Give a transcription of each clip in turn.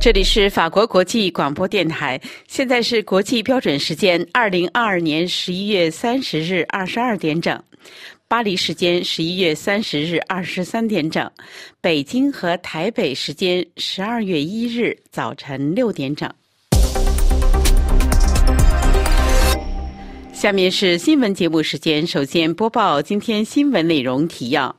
这里是法国国际广播电台，现在是国际标准时间2022年11月30日22点整，巴黎时间11月30日23点整，北京和台北时间12月1日早晨6点整。下面是新闻节目时间，首先播报今天新闻内容提要。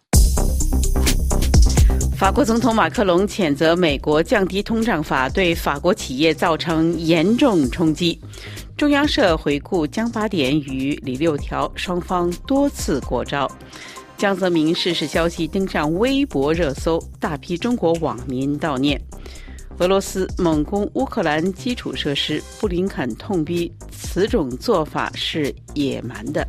法国总统马克龙谴责美国降低通胀法对法国企业造成严重冲击。中央社回顾江八点与李六条，双方多次过招。江泽民逝世消息登上微博热搜，大批中国网民悼念。俄罗斯猛攻乌克兰基础设施，布林肯痛批此种做法是野蛮的。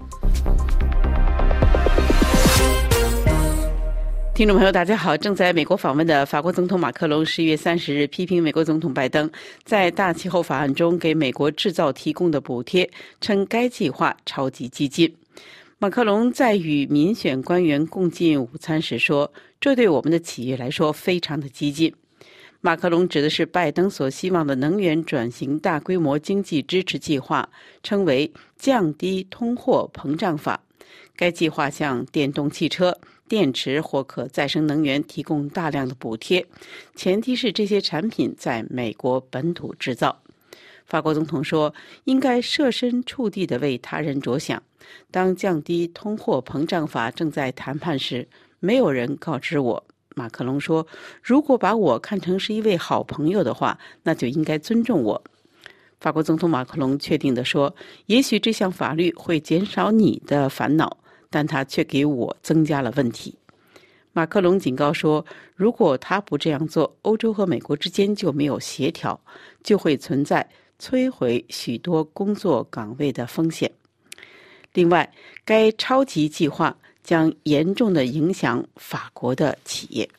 听众朋友大家好，正在美国访问的法国总统马克龙11月30日批评美国总统拜登在大气候法案中给美国制造提供的补贴，称该计划超级激进。马克龙在与民选官员共进午餐时说，这对我们的企业来说非常的激进。马克龙指的是拜登所希望的能源转型大规模经济支持计划，称为降低通货膨胀法。该计划向电动汽车、电池或可再生能源提供大量的补贴，前提是这些产品在美国本土制造。法国总统说，应该设身处地地为他人着想。当降低通货膨胀法正在谈判时，没有人告知我。马克龙说，如果把我看成是一位好朋友的话，那就应该尊重我。法国总统马克龙确定地说，也许这项法律会减少你的烦恼，但他却给我增加了问题。马克龙警告说，如果他不这样做，欧洲和美国之间就没有协调，就会存在摧毁许多工作岗位的风险。另外，该超级计划将严重地影响法国的企业。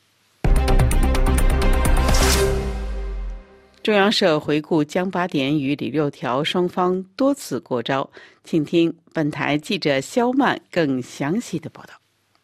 中央社回顾江八点与李六条，双方多次过招。请听本台记者肖曼更详细的报道。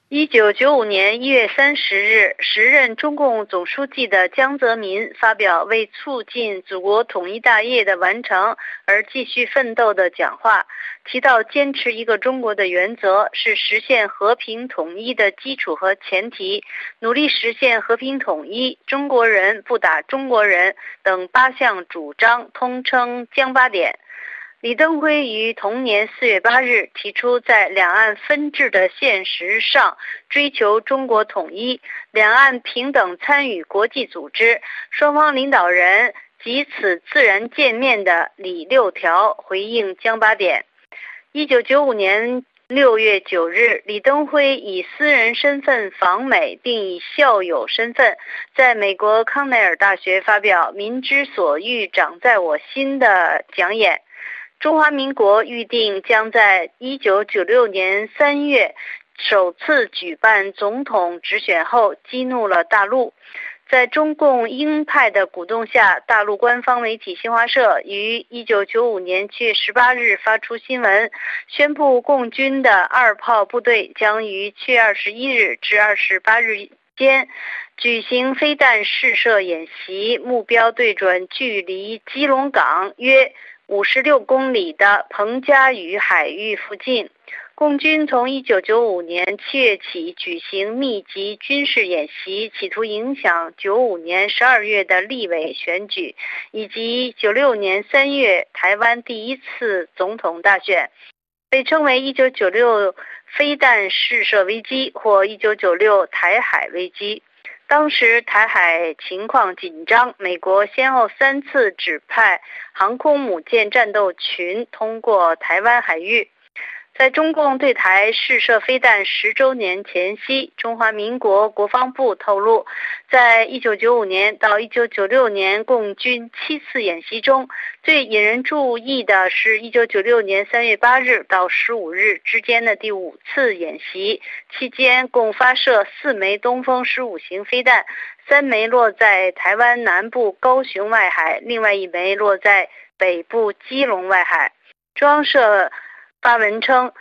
1995年1月30日，时任中共总书记的江泽民发表为促进祖国统一大业的完成而继续奋斗的讲话，提到坚持一个中国的原则是实现和平统一的基础和前提，努力实现和平统一，中国人不打中国人等8项主张，通称江八点。李登辉于同年4月8日提出，在两岸分治的现实上追求中国统一，两岸平等参与国际组织，双方领导人即此自然见面的李六条回应江八点。1995年6月9日，李登辉以私人身份访美，并以校友身份在美国康奈尔大学发表民之所欲，长在我心的讲演。中华民国预定将在1996年3月首次举办总统直选后，激怒了大陆。在中共鹰派的鼓动下，大陆官方媒体新华社于1995年7月18日发出新闻，宣布共军的2炮部队将于7月21日至28日间举行飞弹试射演习，目标对准距离基隆港约56公里的彭佳屿海域附近。共军从1995年7月起举行密集军事演习，企图影响95年12月的立委选举，以及96年3月台湾第一次总统大选，被称为1996飞弹试射危机或1996台海危机。当时台海情况紧张，美国先后3次指派航空母舰战斗群通过台湾海域。在中共对台试射飞弹10周年前夕，中华民国国防部透露，在1995年到1996年共军7次演习中，最引人注意的是1996年3月8日到15日之间的第5次演习，期间共发射4枚东风15型飞弹，3枚落在台湾南部高雄外海，另外1枚落在北部基隆外海。中央社发文称，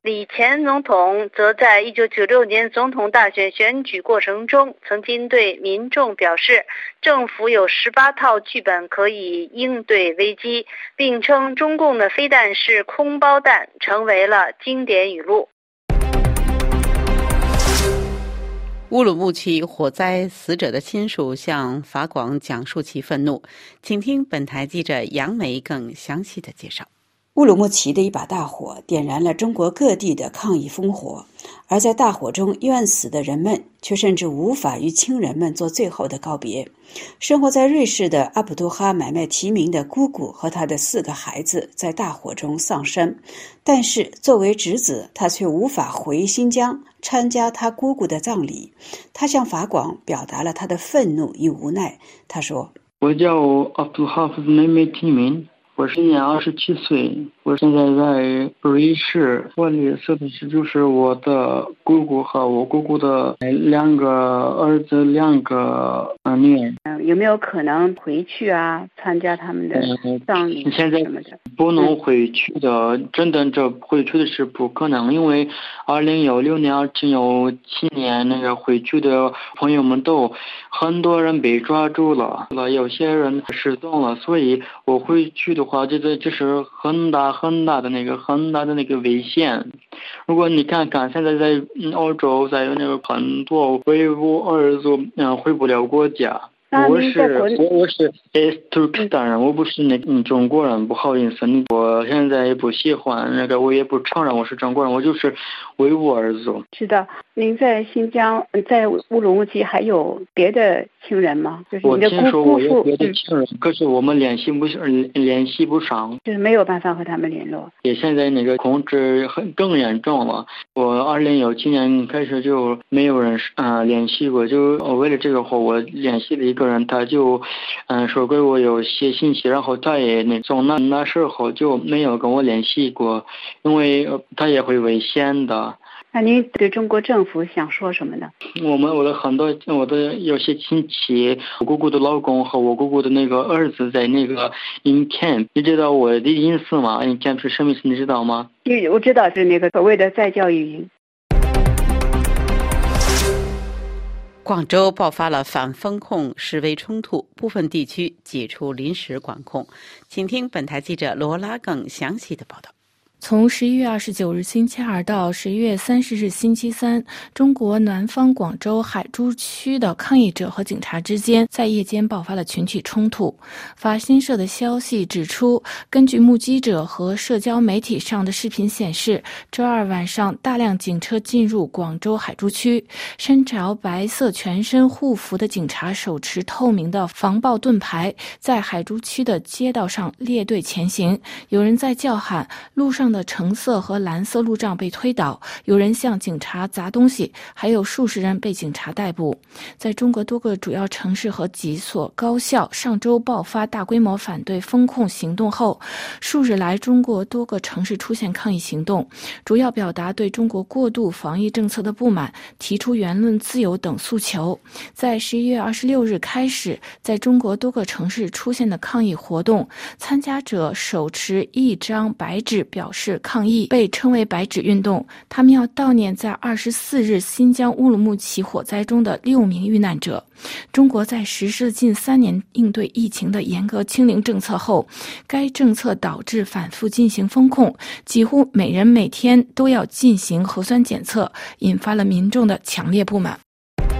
李前总统则在1996年总统大选选举过程中曾经对民众表示，政府有18套剧本可以应对危机，并称中共的飞弹是空包弹，成为了经典语录。 乌鲁木齐火灾死者的亲属向法广讲述其愤怒，请听本台记者杨梅更详细的介绍。 乌鲁木齐的一把大火点燃了中国各地的抗议烽火，而在大火中冤死的人们却甚至无法与亲人们做最后的告别。生活在瑞士的阿卜杜哈买卖提名的姑姑和他的4个孩子在大火中丧生，但是作为侄子，他却无法回新疆参加他姑姑的葬礼。他向法广表达了他的愤怒与无奈。他说：“ 我叫阿卜杜哈夫妹妹提名，我今年27岁，我现在在瑞士。我的死的是就是我的姑姑和我姑姑的2个儿子2个女儿。 有没有可能回去啊，参加他们的葬礼现在不能回去的，真的这回去的是不可能，因为2016年、2017年那个回去的朋友们都很多人被抓住了，有些人失踪了，所以我回去的话，这是很大的那个危险。如果你看看现在在欧洲，在那个很多维吾尔族回不了国家。我是 Turkistan 人，我不是中国人，不好意思，我现在也不喜欢那个，我也不承认我是中国人，我就是维吾尔族。 知道您在新疆，在乌鲁木齐还有别的亲人吗？就是你的我听说我有别的姑亲人，可是我们联系不上， 就是没有办法和他们联络。 也现在那个控制更严重了。我2017年开始就没有人联系过，就为了这个话，我联系了一个人，他就说给我有些信息，然后他也从那时候就没有跟我联系过，因为他也会危险的。 那您对中国政府想说什么呢？ 我的有些亲戚，我姑姑的老公和我姑姑的那个儿子在那个 in camp， 你知道我的意思吗？ in camp 是什么意思你知道吗？ 我知道是那个所谓的再教育营。 广州爆发了反封控示威冲突，部分地区解除临时管控。请听本台记者罗拉更详细的报道。 从11月29日星期二到11月30日星期三，中国南方广州海珠区的抗议者和警察之间在夜间爆发了群体冲突。法新社的消息指出，根据目击者和社交媒体上的视频显示，周二晚上大量警车进入广州海珠区，身着白色全身护服的警察手持透明的防爆盾牌，在海珠区的街道上列队前行。有人在叫喊，路上的橙色和蓝色路障被推倒，有人向警察砸东西，还有数十人被警察逮捕。在中国多个主要城市和几所高校上周爆发大规模反对封控行动后，数日来中国多个城市出现抗议行动，主要表达对中国过度防疫政策的不满，提出言论自由等诉求。在11月26日开始，在中国多个城市出现的抗议活动，参加者手持一张白纸表示抗议，被称为白纸运动。他们要悼念在24日新疆乌鲁木齐火灾中的6名遇难者。中国在实施了近3年应对疫情的严格清零政策后，该政策导致反复进行封控，几乎每人每天都要进行核酸检测，引发了民众的强烈不满。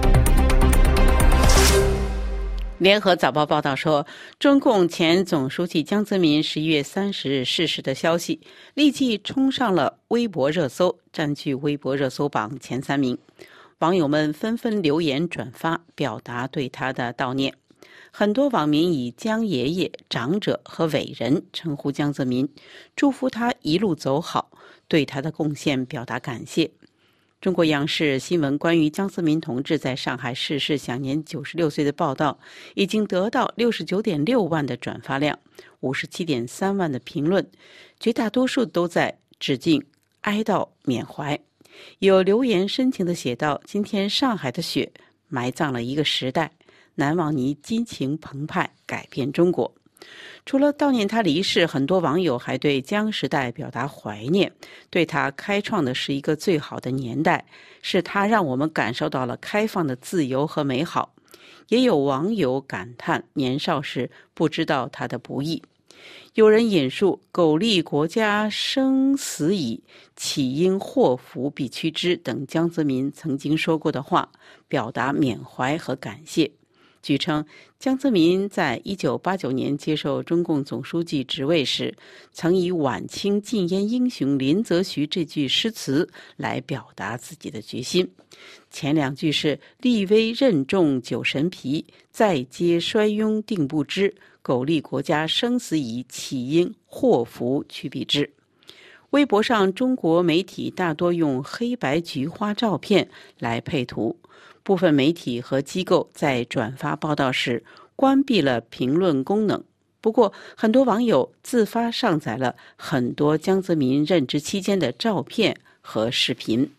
联合早报报道说，中共前总书记江泽民11月30日逝世的消息立即冲上了微博热搜，占据微博热搜榜前3名。网友们纷纷留言转发，表达对他的悼念。很多网民以江爷爷、长者和伟人称呼江泽民，祝福他一路走好，对他的贡献表达感谢。中国央视新闻关于江泽民同志在上海逝世享年96岁的报道，已经得到69.6万的转发量，57.3万的评论，绝大多数都在致敬、哀悼、缅怀。有留言深情地写道：“今天上海的雪埋葬了一个时代，难忘你激情澎湃，改变中国。” 除了悼念他离世，很多网友还对江时代表达怀念，对他开创的是一个最好的年代，是他让我们感受到了开放的自由和美好。也有网友感叹年少时不知道他的不易。有人引述苟利国家生死以，岂因祸福必趋之等江泽民曾经说过的话，表达缅怀和感谢。据称，江泽民在1989年接受中共总书记职位时，曾以晚清禁烟英雄林则徐这句诗词来表达自己的决心。前两句是立威任重九神疲，再接衰庸定不知，苟利国家生死以，岂因祸福趋避之。微博上中国媒体大多用黑白菊花照片来配图，部分媒体和机构在转发报道时关闭了评论功能。不过很多网友自发上载了很多江泽民任职期间的照片和视频。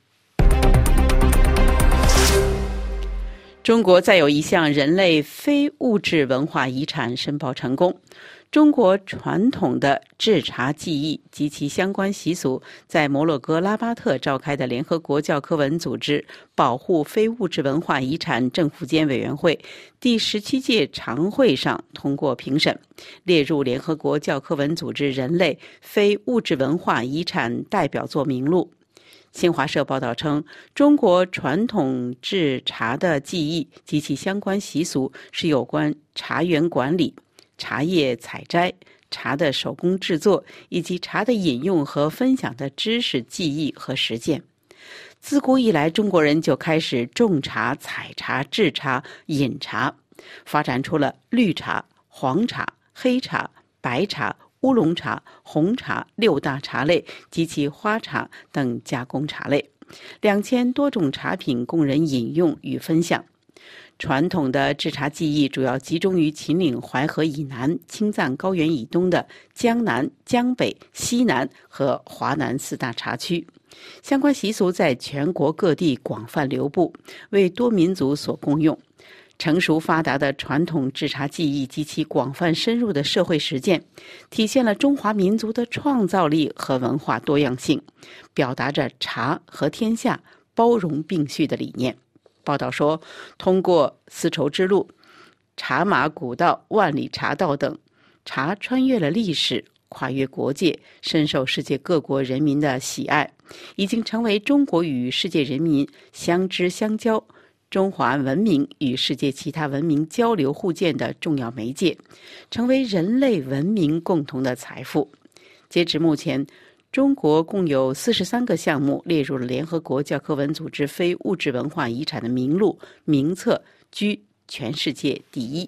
中国再有一项人类非物质文化遗产申报成功。中国传统的制茶技艺及其相关习俗在摩洛哥拉巴特召开的联合国教科文组织保护非物质文化遗产政府间委员会第17届常会上通过评审，列入联合国教科文组织人类非物质文化遗产代表作名录。新华社报道称，中国传统制茶的技艺及其相关习俗是有关茶园管理、茶叶采摘、茶的手工制作以及茶的饮用和分享的知识、技艺和实践。自古以来，中国人就开始种茶、采茶、制茶、饮茶，发展出了绿茶、黄茶、黑茶、白茶、乌龙茶、红茶6大茶类及其花茶等加工茶类，2000多种茶品供人饮用与分享。传统的制茶技艺主要集中于秦岭淮河以南、青藏高原以东的江南、江北、西南和华南4大茶区。相关习俗在全国各地广泛流布，为多民族所共用。成熟发达的传统制茶技艺及其广泛深入的社会实践，体现了中华民族的创造力和文化多样性，表达着茶和天下包容并蓄的理念。报道说，通过丝绸之路、茶马古道、万里茶道等，茶穿越了历史，跨越国界，深受世界各国人民的喜爱，已经成为中国与世界人民相知相交，中华文明与世界其他文明交流互鉴的重要媒介，成为人类文明共同的财富。截至目前，中国共有43个项目列入了联合国教科文组织非物质文化遗产的名录，名册居全世界第1。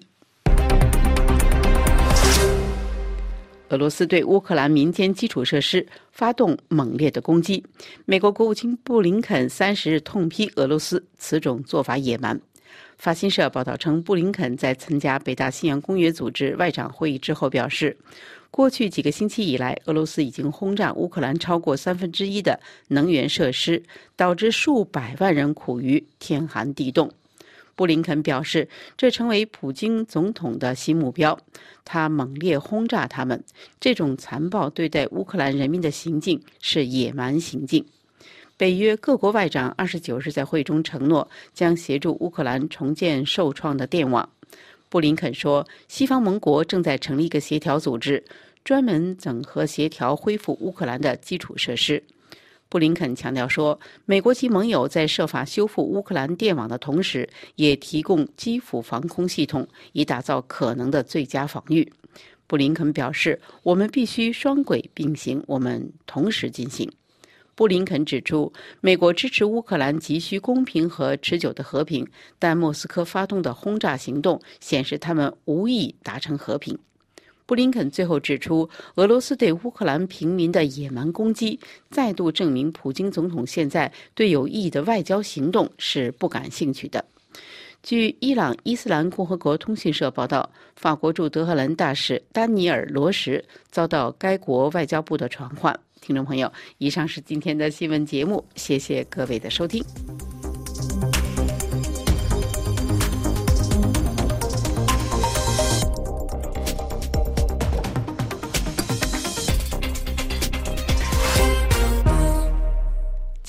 俄罗斯对乌克兰民间基础设施发动猛烈的攻击，美国国务卿布林肯30日痛批俄罗斯此种做法野蛮。法新社报道称，布林肯在参加北大西洋公约组织外长会议之后表示，过去几个星期以来，俄罗斯已经轰炸乌克兰超过1/3的能源设施，导致数百万人苦于天寒地冻。布林肯表示，这成为普京总统的新目标，他猛烈轰炸他们，这种残暴对待乌克兰人民的行径是野蛮行径。北约各国外长29日在会中承诺将协助乌克兰重建受创的电网。布林肯说，西方盟国正在成立一个协调组织，专门整合协调恢复乌克兰的基础设施。布林肯强调说，美国及盟友在设法修复乌克兰电网的同时，也提供基辅防空系统，以打造可能的最佳防御。布林肯表示，我们必须双轨并行，我们同时进行。布林肯指出，美国支持乌克兰急需公平和持久的和平，但莫斯科发动的轰炸行动显示他们无意达成和平。布林肯最后指出，俄罗斯对乌克兰平民的野蛮攻击再度证明普京总统现在对有意义的外交行动是不感兴趣的。据伊朗伊斯兰共和国通讯社报道，法国驻德黑兰大使丹尼尔·罗什遭到该国外交部的传唤。听众朋友，以上是今天的新闻节目，谢谢各位的收听。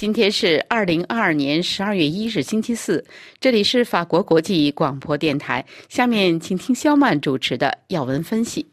今天是2022年12月1日星期四，这里是法国国际广播电台。下面请听肖曼主持的要闻分析。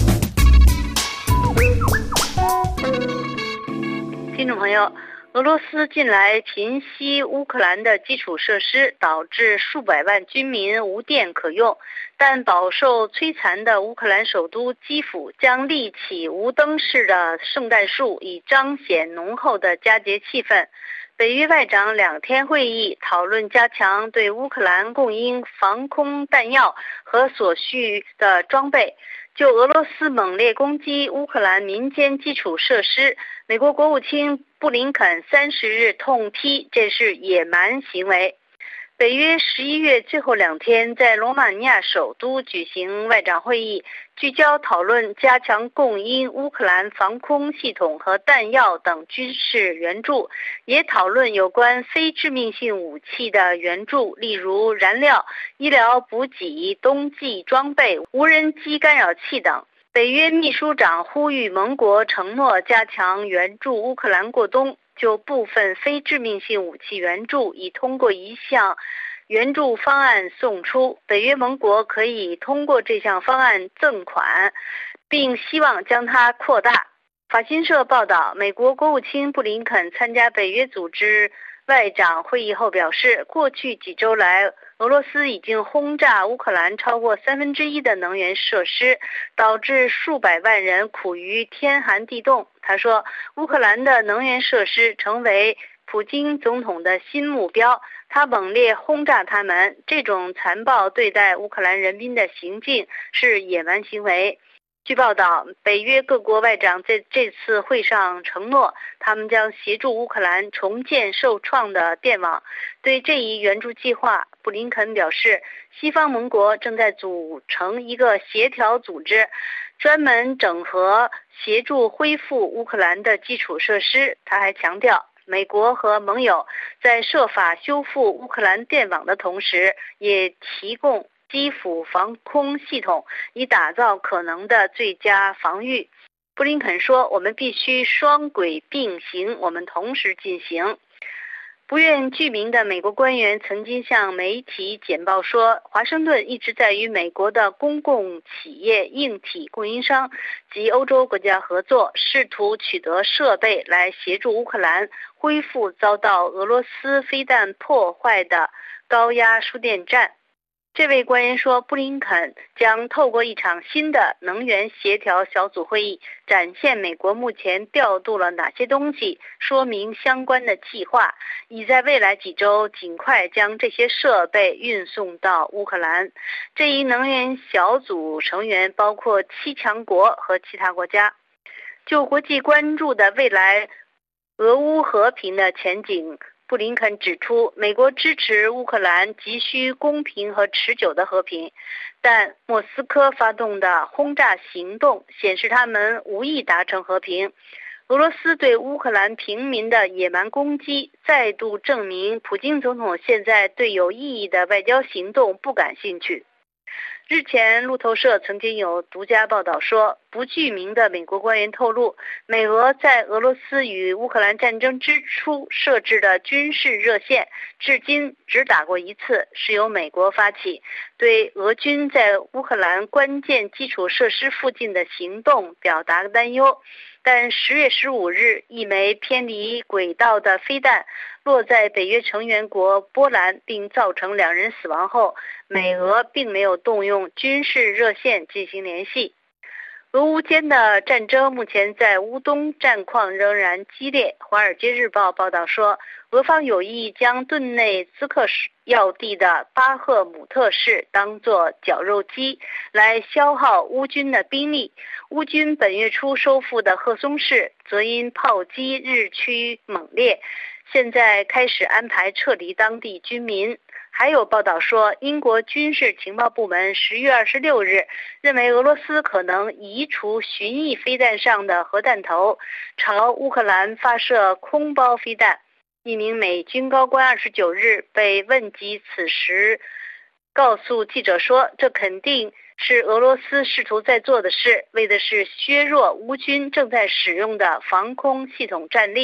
听众朋友，俄罗斯近来频袭乌克兰的基础设施，导致数百万军民无电可用。但饱受摧残的乌克兰首都基辅将立起无灯式的圣诞树，以彰显浓厚的佳节气氛。北约外长2天会议讨论加强对乌克兰供应防空弹药和所需的装备。就俄罗斯猛烈攻击乌克兰民间基础设施，美国国务卿布林肯30日痛批这是野蛮行为。北约11月最后2天在罗马尼亚首都举行外长会议，聚焦讨论加强供应乌克兰防空系统和弹药等军事援助，也讨论有关非致命性武器的援助，例如燃料、医疗补给、冬季装备、无人机干扰器等。北约秘书长呼吁盟国承诺加强援助乌克兰过冬，就部分非致命性武器援助已通过一项援助方案送出，北约盟国可以通过这项方案赠款，并希望将它扩大。法新社报道，美国国务卿布林肯参加北约组织外长会议后表示，过去几周来，俄罗斯已经轰炸乌克兰超过1/3的能源设施，导致数百万人苦于天寒地冻。他说，乌克兰的能源设施成为普京总统的新目标，他猛烈轰炸他们，这种残暴对待乌克兰人民的行径是野蛮行为。据报道，北约各国外长在这次会上承诺，他们将协助乌克兰重建受创的电网。对这一援助计划，布林肯表示，西方盟国正在组成一个协调组织，专门整合协助恢复乌克兰的基础设施。他还强调，美国和盟友在设法修复乌克兰电网的同时，也提供基辅防空系统，以打造可能的最佳防御。布林肯说，我们必须双轨并行，我们同时进行。不愿具名的美国官员曾经向媒体简报说，华盛顿一直在与美国的公共企业硬体供应商及欧洲国家合作，试图取得设备来协助乌克兰恢复遭到俄罗斯飞弹破坏的高压输电站。这位官员说，布林肯将透过一场新的能源协调小组会议，展现美国目前调度了哪些东西，说明相关的计划，以在未来几周尽快将这些设备运送到乌克兰。这一能源小组成员包括7强国和其他国家。就国际关注的未来俄乌和平的前景，布林肯指出，美国支持乌克兰急需公平和持久的和平，但莫斯科发动的轰炸行动显示他们无意达成和平。俄罗斯对乌克兰平民的野蛮攻击再度证明，普京总统现在对有意义的外交行动不感兴趣。日前，路透社曾经有独家报道说，不具名的美国官员透露，美俄在俄罗斯与乌克兰战争之初设置的军事热线，至今只打过一次，是由美国发起，对俄军在乌克兰关键基础设施附近的行动表达担忧。但10月15日，一枚偏离轨道的飞弹落在北约成员国波兰，并造成2人死亡后，美俄并没有动用军事热线进行联系。俄乌间的战争目前在乌东战况仍然激烈。华尔街日报报道说，俄方有意将顿内茨克要地的巴赫姆特市当作绞肉机，来消耗乌军的兵力。乌军本月初收复的赫松市则因炮击日趋猛烈，现在开始安排撤离当地居民。还有报道说，英国军事情报部门10月26日认为俄罗斯可能移除巡弋飞弹上的核弹头，朝乌克兰发射空包飞弹。一名美军高官29日被问及此时，告诉记者说，这肯定是俄罗斯试图在做的事，为的是削弱乌军正在使用的防空系统战力。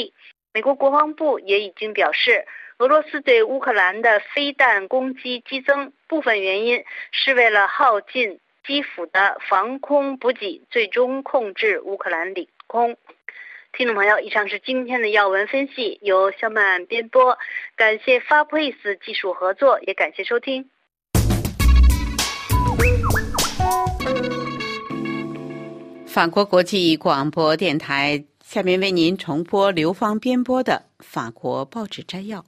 美国国防部也已经表示，俄罗斯对乌克兰的飞弹攻击激增，部分原因是为了耗尽基辅的防空补给，最终控制乌克兰领空。听众朋友，以上是今天的要闻分析，由肖曼编播，感谢发布意思技术合作，也感谢收听。 法国国际广播电台，下面为您重播刘芳编播的法国报纸摘要。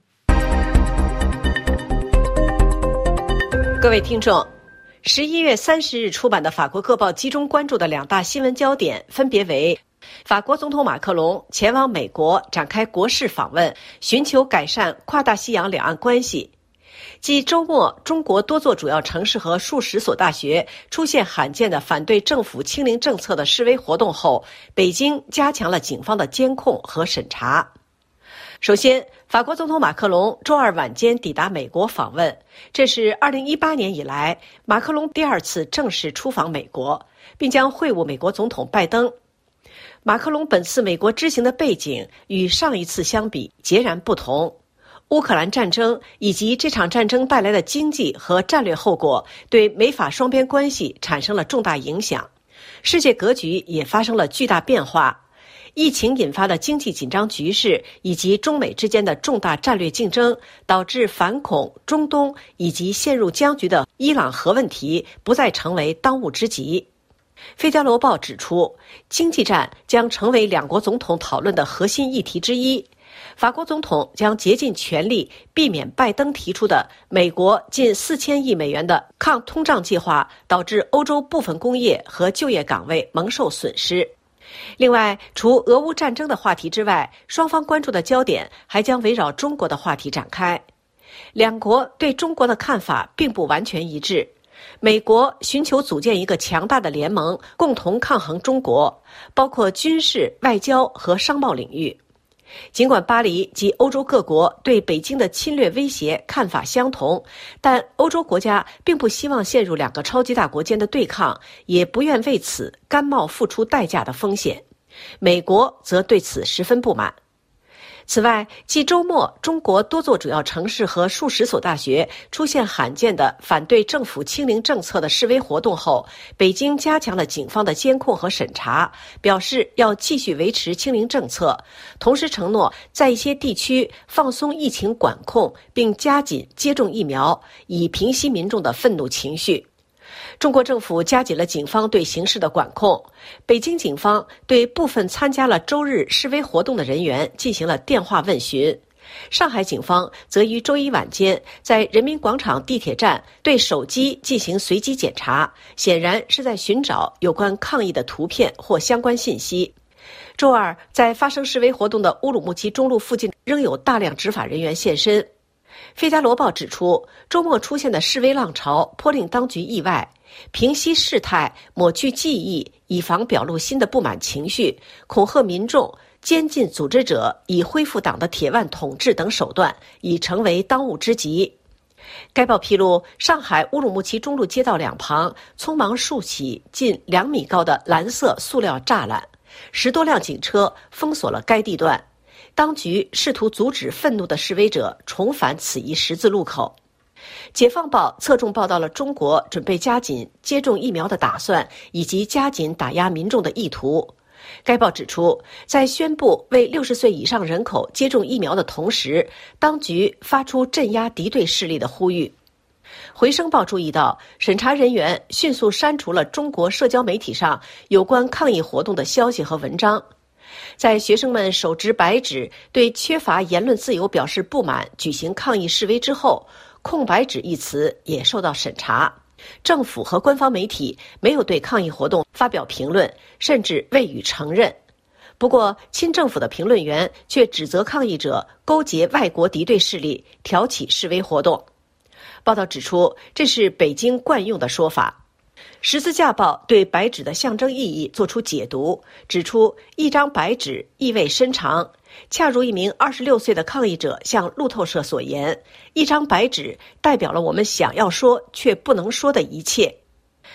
各位听众，11月30日出版的法国各报集中关注的两大新闻焦点分别为：法国总统马克龙前往美国展开国事访问，寻求改善跨大西洋两岸关系。继周末中国多座主要城市和数十所大学出现罕见的反对政府清零政策的示威活动后，北京加强了警方的监控和审查。首先，法国总统马克龙周二晚间抵达美国访问，这是2018年以来马克龙第二次正式出访美国，并将会晤美国总统拜登。马克龙本次美国之行的背景与上一次相比截然不同。乌克兰战争以及这场战争带来的经济和战略后果对美法双边关系产生了重大影响，世界格局也发生了巨大变化。疫情引发的经济紧张局势以及中美之间的重大战略竞争，导致反恐、中东以及陷入僵局的伊朗核问题不再成为当务之急。《费加罗报》指出，经济战将成为两国总统讨论的核心议题之一。法国总统将竭尽全力避免拜登提出的美国近4000亿美元的抗通胀计划导致欧洲部分工业和就业岗位蒙受损失。另外，除俄乌战争的话题之外，双方关注的焦点还将围绕中国的话题展开。两国对中国的看法并不完全一致。美国寻求组建一个强大的联盟，共同抗衡中国，包括军事、外交和商贸领域。尽管巴黎及欧洲各国对北京的侵略威胁看法相同，但欧洲国家并不希望陷入两个超级大国间的对抗，也不愿为此甘冒付出代价的风险。美国则对此十分不满。此外，继周末中国多座主要城市和数十所大学出现罕见的反对政府清零政策的示威活动后，北京加强了警方的监控和审查，表示要继续维持清零政策，同时承诺在一些地区放松疫情管控，并加紧接种疫苗，以平息民众的愤怒情绪。中国政府加紧了警方对形势的管控，北京警方对部分参加了周日示威活动的人员进行了电话问询。上海警方则于周一晚间在人民广场地铁站对手机进行随机检查，显然是在寻找有关抗议的图片或相关信息。周二，在发生示威活动的乌鲁木齐中路附近仍有大量执法人员现身。《费加罗报》指出，周末出现的示威浪潮颇令当局意外。平息事态、抹去记忆，以防表露新的不满情绪，恐吓民众，监禁组织者，以恢复党的铁腕统治等手段，已成为当务之急。该报披露，上海乌鲁木齐中路街道两旁匆忙竖起近2米高的蓝色塑料栅栏，10多辆警车封锁了该地段。当局试图阻止愤怒的示威者重返此一十字路口。解放报侧重报道了中国准备加紧接种疫苗的打算，以及加紧打压民众的意图。该报指出，在宣布为60岁以上人口接种疫苗的同时，当局发出镇压敌对势力的呼吁。回声报注意到，审查人员迅速删除了中国社交媒体上有关抗议活动的消息和文章。在学生们手执白纸对缺乏言论自由表示不满，举行抗议示威之后，空白纸一词也受到审查。政府和官方媒体没有对抗议活动发表评论，甚至未予承认。不过，亲政府的评论员却指责抗议者勾结外国敌对势力，挑起示威活动。报道指出，这是北京惯用的说法。十字架报对白纸的象征意义作出解读，指出一张白纸意味深长，恰如一名26岁的抗议者向路透社所言，一张白纸代表了我们想要说却不能说的一切。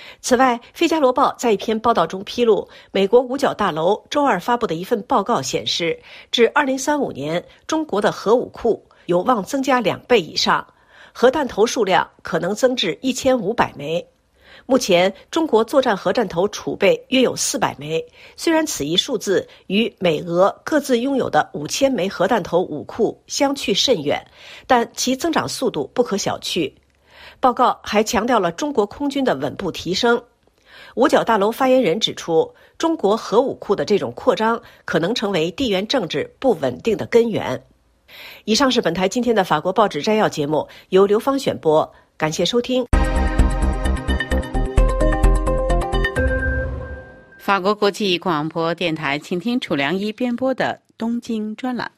此外，《费加罗报》在一篇报道中披露，美国五角大楼周二发布的一份报告显示，至2035年，中国的核武库有望增加2倍以上，核弹头数量可能增至1500枚。目前，中国作战核弹头储备约有400枚，虽然此一数字与美俄各自拥有的5000枚核弹头武库相去甚远，但其增长速度不可小觑。报告还强调了中国空军的稳步提升。五角大楼发言人指出，中国核武库的这种扩张可能成为地缘政治不稳定的根源。以上是本台今天的法国报纸摘要节目，由刘芳选播，感谢收听。 法国国际广播电台，请听楚良一编播的东京专栏。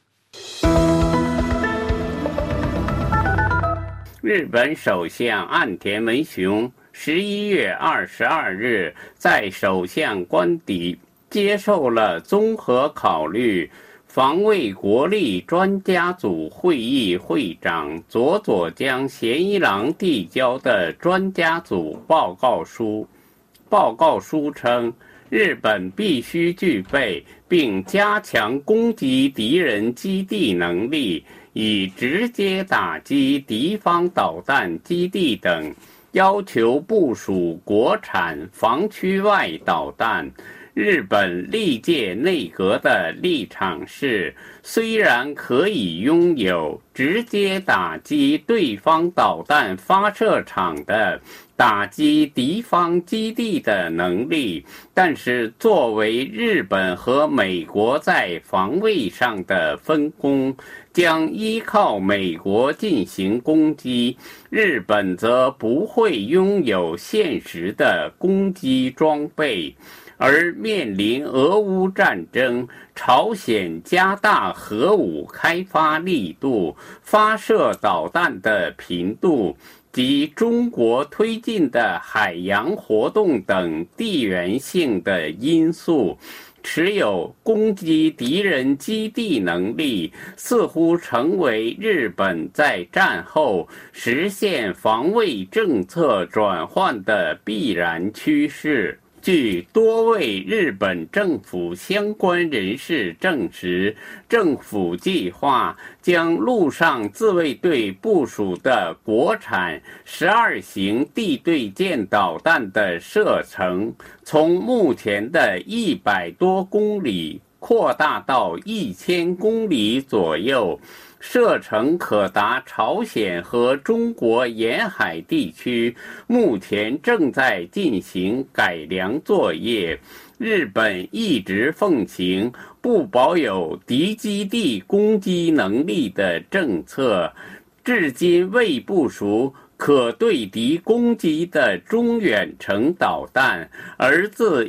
日本首相岸田文雄11月22日在首相官邸接受了综合考虑防卫国力专家组会议会长佐佐江贤一郎递交的专家组报告书。报告书称，日本必须具备并加强攻击敌人基地能力，以直接打击敌方导弹基地等，要求部署国产防区外导弹。日本历届内阁的立场是，虽然可以拥有直接打击对方导弹发射场的打击敌方基地的能力，但是作为日本和美国在防卫上的分工，将依靠美国进行攻击，日本则不会拥有现实的攻击装备。而面临俄乌战争，朝鲜加大核武开发力度、发射导弹的频度及中国推进的海洋活动等地缘性的因素，持有攻击敌人基地能力似乎成为日本在战后实现防卫政策转换的必然趋势。据多位日本政府相关人士证实，政府计划将陆上自卫队部署的国产12型地对舰导弹的射程从目前的100多公里扩大到1000公里左右，射程可达朝鲜和中国沿海地区，目前正在进行改良作业。日本一直奉行不保有敌基地攻击能力的政策，至今未部署可对敌攻击的中远程导弹，而自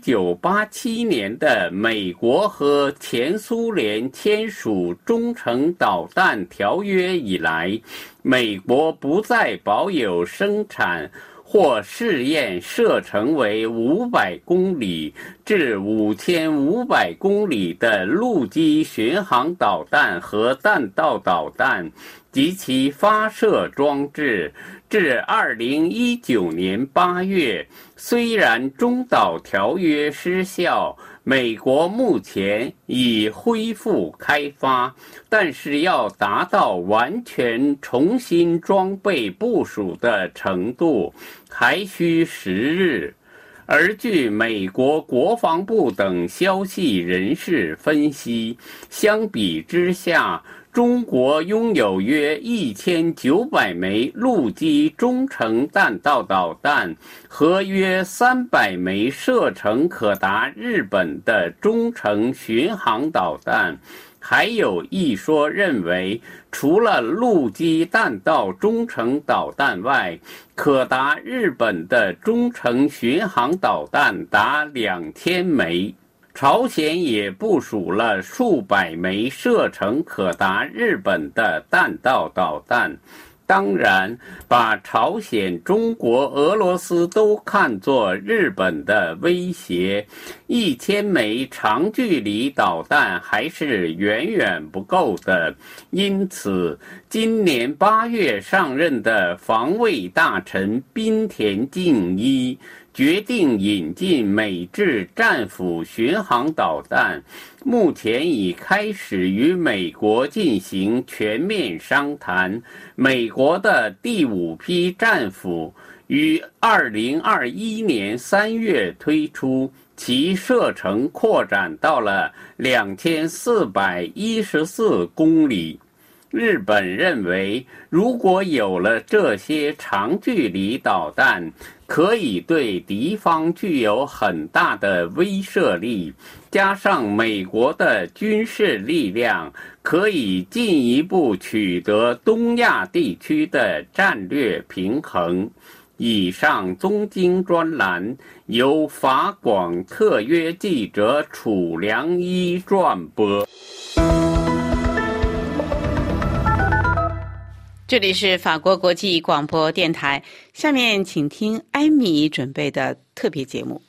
1987年的美国和前苏联签署中程导弹条约以来，美国不再保有生产或试验射程为500公里至5500公里的陆基巡航导弹和弹道导弹及其发射装置。至2019年8月，虽然中导条约失效，美国目前已恢复开发，但是要达到完全重新装备部署的程度，还需时日。而据美国国防部等消息人士分析，相比之下，中国拥有约1900枚陆基中程弹道导弹和约300枚射程可达日本的中程巡航导弹。还有一说认为，除了陆基弹道中程导弹外，可达日本的中程巡航导弹达2000枚。朝鲜也部署了数百枚射程可达日本的弹道导弹。当然，把朝鲜、中国、俄罗斯都看作日本的威胁，1000枚长距离导弹还是远远不够的。因此，今年8月上任的防卫大臣滨田敬一决定引进美制战斧巡航导弹，目前已开始与美国进行全面商谈。美国的第5批战斧于2021年3月推出，其射程扩展到了2414公里。日本认为，如果有了这些长距离导弹，可以对敌方具有很大的威慑力，加上美国的军事力量，可以进一步取得东亚地区的战略平衡。以上中京专栏由法广特约记者楚良一转播。 这里是法国国际广播电台，下面请听艾米准备的特别节目。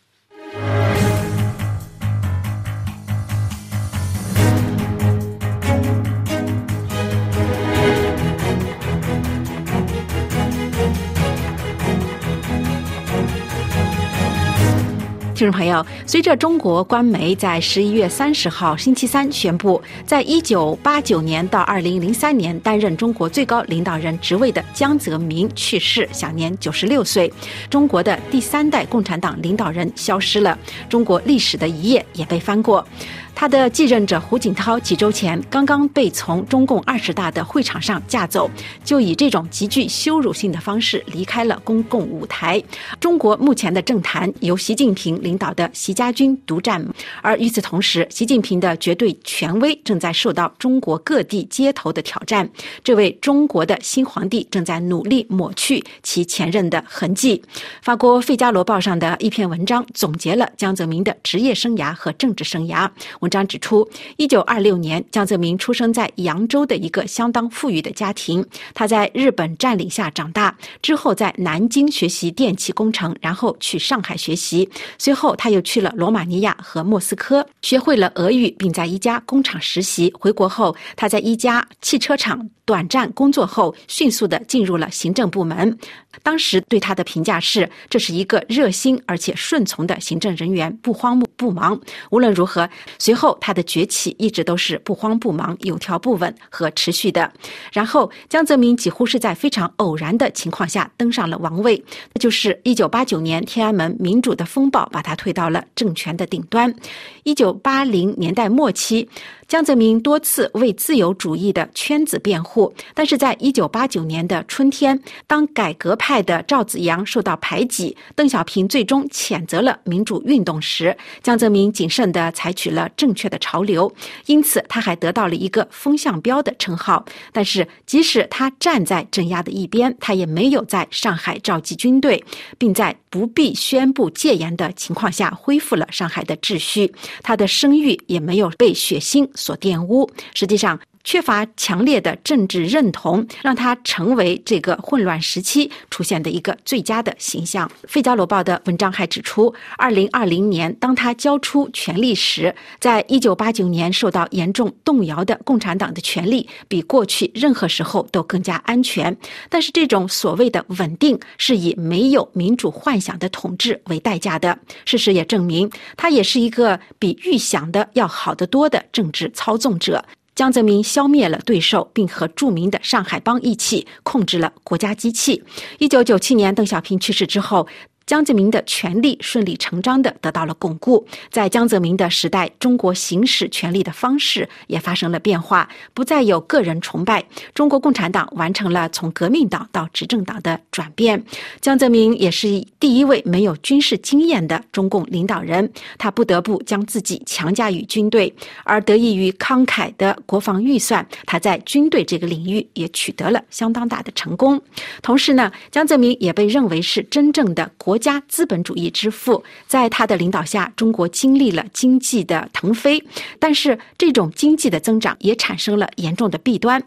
听众朋友，随着中国官媒在11月30号星期三宣布，在1989年到2003年担任中国最高领导人职位的江泽民去世，享年96岁。中国的第3代共产党领导人消失了，中国历史的一页也被翻过。他的继任者胡锦涛几周前刚刚被从中共20大的会场上架走，就以这种极具羞辱性的方式离开了公共舞台。中国目前的政坛由习近平领导的习家军独占，而与此同时，习近平的绝对权威正在受到中国各地街头的挑战。这位中国的新皇帝正在努力抹去其前任的痕迹。法国《费加罗报》上的一篇文章总结了江泽民的职业生涯和政治生涯。文章指出，1926年，江泽民出生在扬州的一个相当富裕的家庭。他在日本占领下长大，之后在南京学习电气工程，然后去上海学习。随后他又去了罗马尼亚和莫斯科，学会了俄语，并在一家工厂实习。回国后，他在一家汽车厂短暂工作后，迅速地进入了行政部门。当时对他的评价是，这是一个热心而且顺从的行政人员，不慌不忙。无论如何，随后他的崛起一直都是不慌不忙、有条不紊和持续的。然后江泽民几乎是在非常偶然的情况下登上了王位，那就是1989年天安门民主的风暴把他推到了政权的顶端。1980年代末期，江泽民多次为自由主义的圈子辩护，但是在1989年的春天，当改革派的赵紫阳受到排挤，邓小平最终谴责了民主运动时，江泽民谨慎地采取了正确的潮流，因此他还得到了一个风向标的称号。但是即使他站在镇压的一边，他也没有在上海召集军队，并在不必宣布戒严的情况下恢复了上海的秩序。他的声誉也没有被血腥所玷污。实际上，缺乏强烈的政治认同，让他成为这个混乱时期出现的一个最佳的形象。《费加罗报》的文章还指出，2020年当他交出权力时，在1989年受到严重动摇的共产党的权力比过去任何时候都更加安全。但是这种所谓的稳定是以没有民主幻想的统治为代价的。事实也证明，他也是一个比预想的要好得多的政治操纵者。江泽民消灭了对手，并和著名的上海帮一起控制了国家机器。1997年邓小平去世之后，江泽民的权力顺理成章地得到了巩固。在江泽民的时代，中国行使权力的方式也发生了变化，不再有个人崇拜。中国共产党完成了从革命党到执政党的转变。江泽民也是第一位没有军事经验的中共领导人，他不得不将自己强加于军队，而得益于慷慨的国防预算，他在军队这个领域也取得了相当大的成功。同时呢，江泽民也被认为是真正的国家资本主义之父，在他的领导下，中国经历了经济的腾飞，但是这种经济的增长也产生了严重的弊端。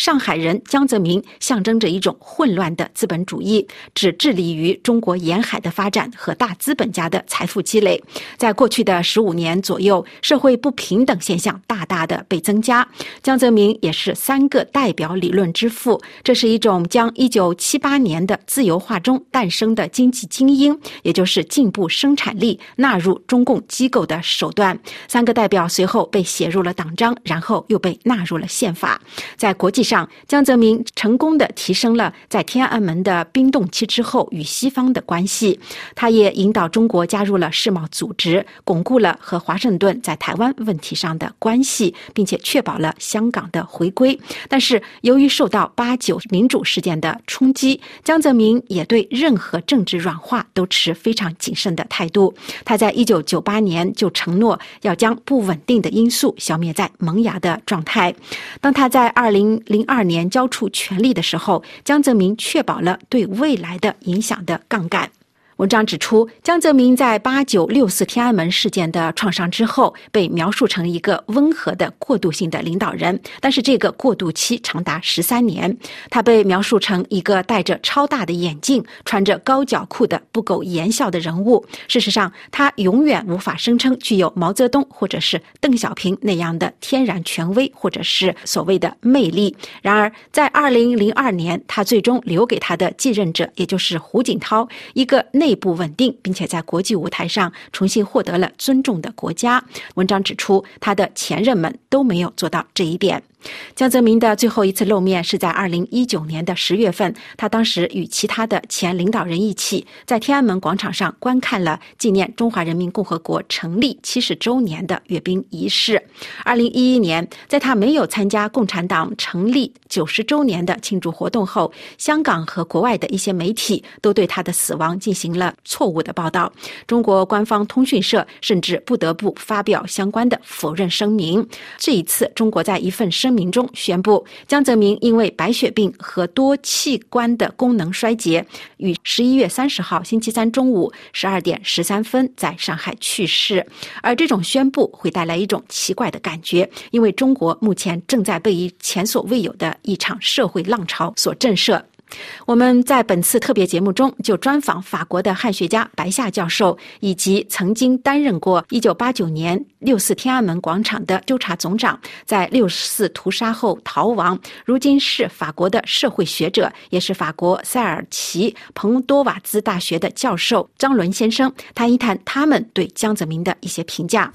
上海人江泽民象征着一种混乱的资本主义，只致力于中国沿海的发展和大资本家的财富积累。在过去的15年左右，社会不平等现象大大的被增加。江泽民也是3个代表理论之父，这是一种将1978年的自由化中诞生的经济精英，也就是进步生产力纳入中共机构的手段。3个代表随后被写入了党章，然后又被纳入了宪法。在国际上，江泽民成功地提升了在天安门的冰冻期之后与西方的关系，他也引导中国加入了世贸组织，巩固了和华盛顿在台湾问题上的关系，并且确保了香港的回归。但是由于受到89民主事件的冲击，江泽民也对任何政治软化都持非常谨慎的态度。他在1998年就承诺要将不稳定的因素消灭在萌芽的状态。当他在2002年交出权力的时候，江泽民确保了对未来的影响的杠杆。文章指出，江泽民在8964天安门事件的创伤之后，被描述成一个温和的过渡性的领导人，但是这个过渡期长达13年。他被描述成一个戴着超大的眼镜、穿着高脚裤的不苟言笑的人物。事实上，他永远无法声称具有毛泽东或者是邓小平那样的天然权威或者是所谓的魅力。然而，在2002年，他最终留给他的继任者，也就是胡锦涛，一个内部稳定并且在国际舞台上重新获得了尊重的国家。文章指出，他的前任们都没有做到这一点。江泽民的最后一次露面是在2019年的10月份，他当时与其他的前领导人一起在天安门广场上观看了纪念中华人民共和国成立70周年的阅兵仪式。2011年，在他没有参加共产党成立90周年的庆祝活动后，香港和国外的一些媒体都对他的死亡进行了错误的报道。中国官方通讯社甚至不得不发表相关的否认声明。这一次，中国在一份声明中宣布，江泽民因为白血病和多器官的功能衰竭，于11月30号星期三中午12点13分在上海去世。而这种宣布会带来一种奇怪的感觉，因为中国目前正在被前所未有的一场社会浪潮所震慑。我们在本次特别节目中就专访法国的汉学家白夏教授，以及曾经担任过1989年64天安门广场的纠察总长，在64屠杀后逃亡，如今是法国的社会学者，也是法国塞尔奇彭多瓦兹大学的教授张伦先生，谈一谈他们对江泽民的一些评价。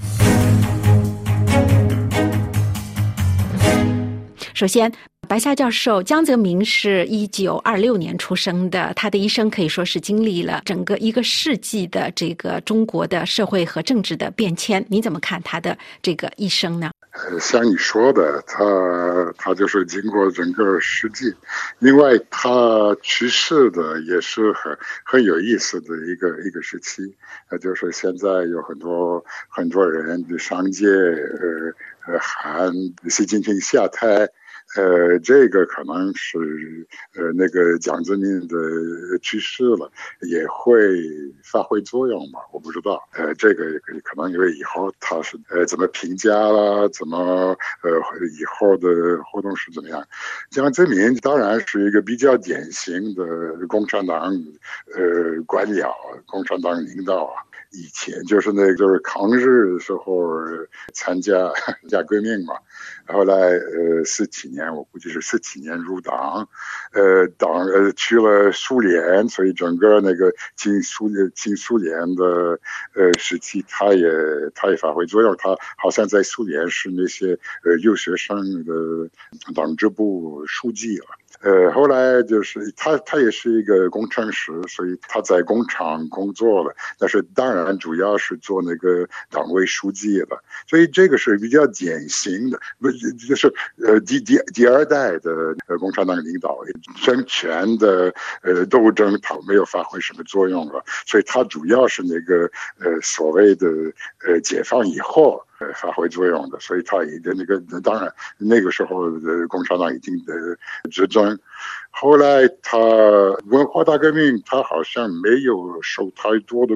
首先，白夏教授，江泽民是1926年出生的，他的一生可以说是经历了整个1个世纪的这个中国的社会和政治的变迁，你怎么看他的这个一生呢？ 像你说的，他就是经过整个世纪。另外，他去世的也是很有意思的一个时期，就是现在有很多人上街喊习近平下台。这个可能是那个江泽民的去世了，也会发挥作用吧？我不知道。这个可能因为以后他是怎么评价了，怎么以后的活动是怎么样？江泽民当然是一个比较典型的共产党官僚、共产党领导啊。以前就是抗日的时候参加革命嘛，后来47年，我估计是47年入党，去了苏联，所以整个那个进苏联的时期，他也发挥作用。他好像在苏联是那些留学生的党支部书记了。后来就是他也是一个工程师，所以他在工厂工作了，但是当然主要是做那个党委书记了，所以这个是比较典型的，就是第二代的共产党领导，政权的斗争他没有发挥什么作用了，所以他主要是那个所谓的解放以后发挥作用的，所以他那个当然那个时候的共产党已经执政。后来他文化大革命，他好像没有受太多的苦，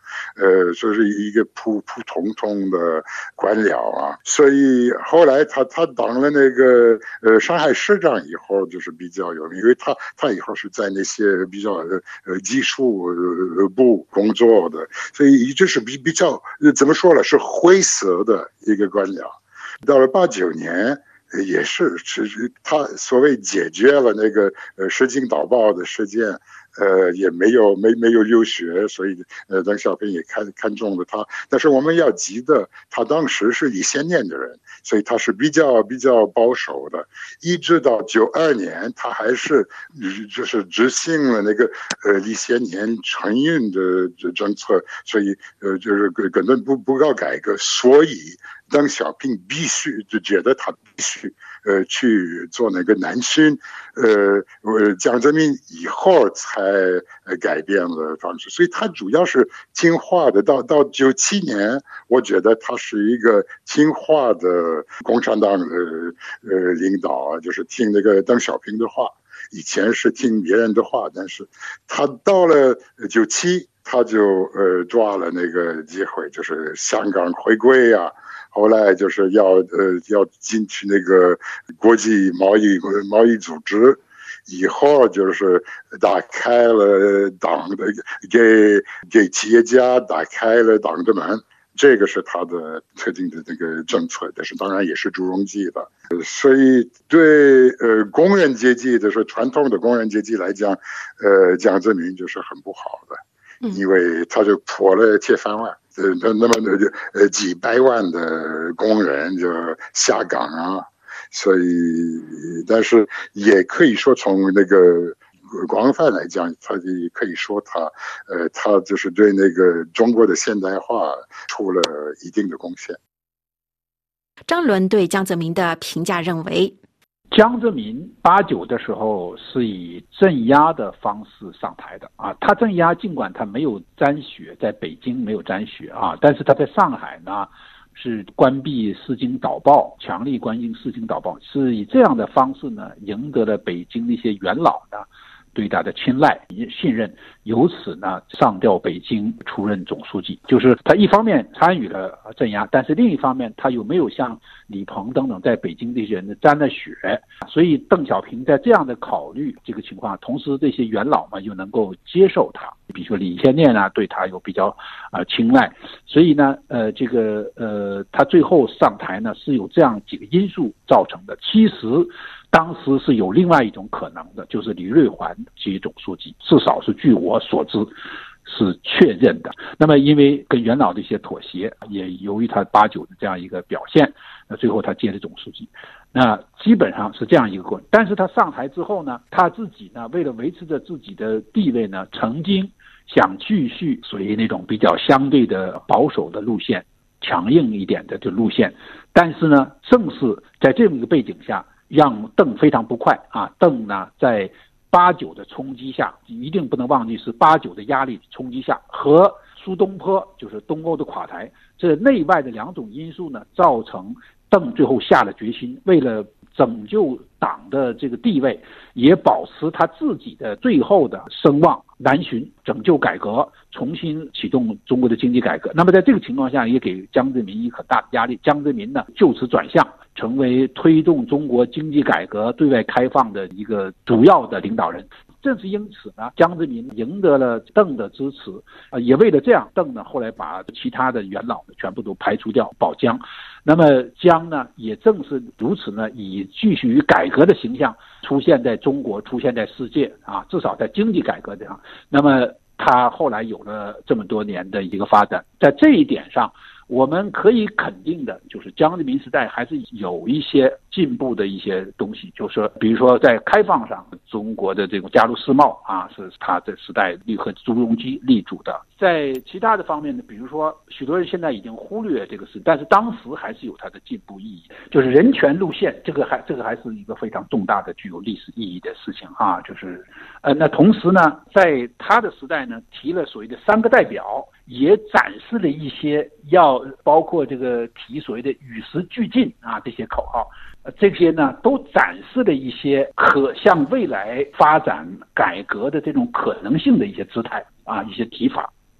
就是一个普通的官僚啊。所以后来他当了那个上海市长以后，就是比较有名，因为他以后是在那些比较技术部工作的，所以这是比较怎么说了，是灰色的一个官僚。到了89年。也是他所谓解决了那个失敬导报的事件，也没有留学，所以邓小平也看中了他。但是我们要记得，他当时是李先念的人，所以他是比较保守的。一直到92年，他还是就是执行了那个李先念承运的政策，所以就是根本不搞改革，所以邓小平必须就觉得他必须去做那个南巡，江泽民以后才改变了方式，所以他主要是听话的。到97年，我觉得他是一个听话的共产党的领导啊，就是听那个邓小平的话。以前是听别人的话，但是他到了97，他就抓了那个机会，就是香港回归啊。后来就是要进去那个国际贸易组织，以后就是打开了党的给企业家打开了党的门，这个是他的特定的那个政策，但是当然也是朱镕基的。所以对工人阶级，就是传统的工人阶级来讲，江泽民就是很不好的，因为他就破了铁饭碗。那么几百万的工人就下岗啊，所以但是也可以说从那个广泛来讲，他也可以说他就是对那个中国的现代化出了一定的贡献。 张伦对江泽民的评价认为， 江泽民89的时候是以镇压的方式上台的啊，他镇压尽管他没有沾血，在北京没有沾血啊，但是他在上海呢是关闭市井导报，强力关闭市井导报，是以这样的方式呢赢得了北京的一些元老呢对他的青睐信任，由此呢上调北京出任总书记。就是他一方面参与了镇压，但是另一方面他又没有像李鹏等等在北京这些人沾了血，所以邓小平在这样的考虑这个情况，同时这些元老们又能够接受他，比如说李先念啊对他有比较青睐，所以呢他最后上台呢是有这样几个因素造成的。其实当时是有另外一种可能的，就是李瑞环接总书记，至少是据我所知是确认的。那么因为跟元老的一些妥协，也由于他89的这样一个表现，那最后他接了总书记，那基本上是这样一个过程。但是他上台之后呢，他自己呢为了维持着自己的地位呢，曾经想继续属于那种比较相对的保守的路线，强硬一点的路线，但是呢正是在这么一个背景下，让邓非常不快啊！邓呢，在89的冲击下，一定不能忘记是89的压力冲击下，和苏东坡就是东欧的垮台，这内外的两种因素呢，造成邓最后下了决心，为了拯救党的这个地位，也保持他自己的最后的声望，南巡拯救改革，重新启动中国的经济改革。那么在这个情况下，也给江泽民一个很大的压力。江泽民呢，就此转向，成为推动中国经济改革、对外开放的一个主要的领导人。正是因此呢，江泽民赢得了邓的支持，也为了这样，邓呢后来把其他的元老全部都排除掉，保江。那么江呢，也正是如此呢，以继续于改革的形象出现在中国，出现在世界啊，至少在经济改革上。那么他后来有了这么多年的一个发展，在这一点上，我们可以肯定的就是江泽民时代还是有一些进步的一些东西，就是比如说在开放上，中国的这种加入世贸啊，是他的时代和朱镕基立主的。在其他的方面呢，比如说许多人现在已经忽略这个事，但是当时还是有它的进步意义，就是人权路线，这个还是一个非常重大的具有历史意义的事情啊，就是那同时呢，在他的时代呢，提了所谓的3个代表，也展示了一些要包括这个提所谓的与时俱进啊这些口号，这些呢都展示了一些可向未来发展改革的这种可能性的一些姿态啊，一些提法